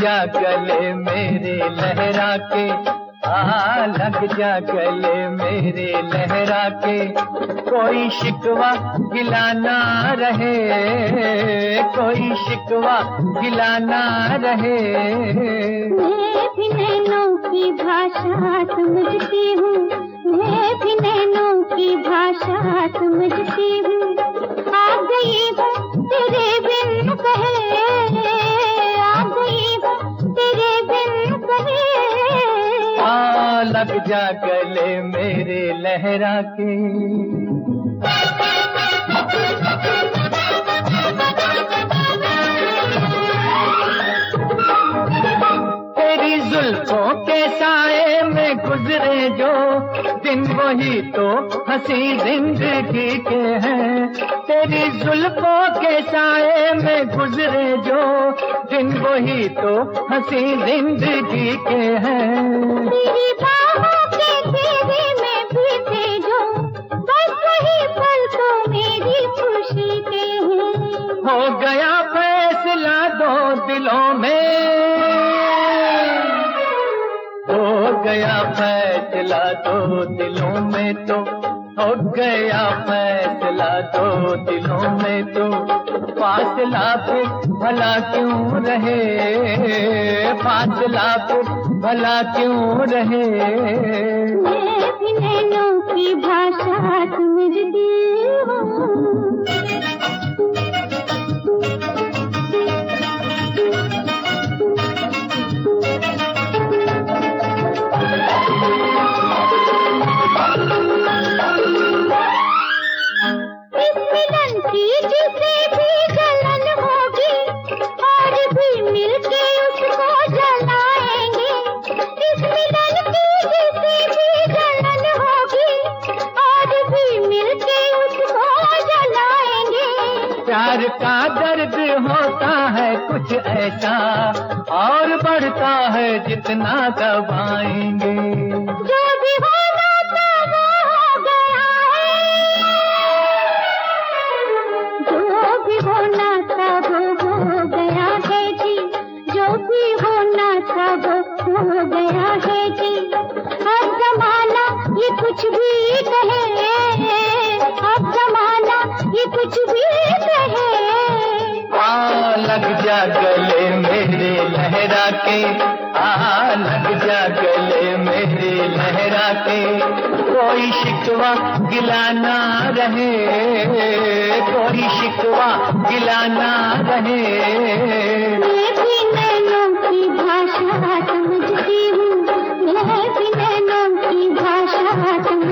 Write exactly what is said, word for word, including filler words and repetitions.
जा गले मेरे लहरा के, आ लग जा गले मेरे लहरा के, कोई शिकवा गिला ना रहे, कोई शिकवा गिला ना रहे। मैं भी नैनों की भाषा समझती हूँ, मैं भी नैनों की भाषा समझती हूँ, आ गई हूँ तेरे बिन कहे, आ गई हूँ तेरे बिन कहे। आ लग जा गले मेरे लहरा के। तेरी जुल्फों के साए में गुजरे जो दिन, वही तो हंसी जिंदगी के हैं। तेरी जुल्फों के साए में गुजरे जो दिन, वही तो हंसी जिंदगी के हैं। तेरी बाहों के घेरे में बीते जो, बस वही पल तो मेरी खुशी के हैं। हो गया फैसला दो दिलों में, हो गया फैसला दो दिलों में तो, हो गया फैसला दो दिलों में तो, फासला फिर भला क्यों रहे, फासला फिर भला क्यों रहे। मैं भी नैनों की भाषा समझती हूँ। इस मिलन की जिसे भी जलन होगी, और भी मिलके उसको जलाएंगे। इस मिलन की जिसे भी जलन होगी, और भी मिलके उसको जलाएंगे। प्यार का दर्द होता है कुछ ऐसा, और बढ़ता है जितना दबाएंगे। जो भी होना था वो हो गया है, जो भी होना था वो हो गया है जी, जो भी होना था वो हो गया है जी। अब जमाना ये कुछ भी कहे, अब जमाना ये कुछ भी कहे। आ लग जा गले मेरे लहरा के, आ लग जा गले मेरे लहरा के, कोई शिकवा गिला ना रहे, कोई शिकवा गिला ना रहे। मैं भी नैनों की भाषा समझती हूँ, मैं भी नैनों की भाषा समझती हूँ।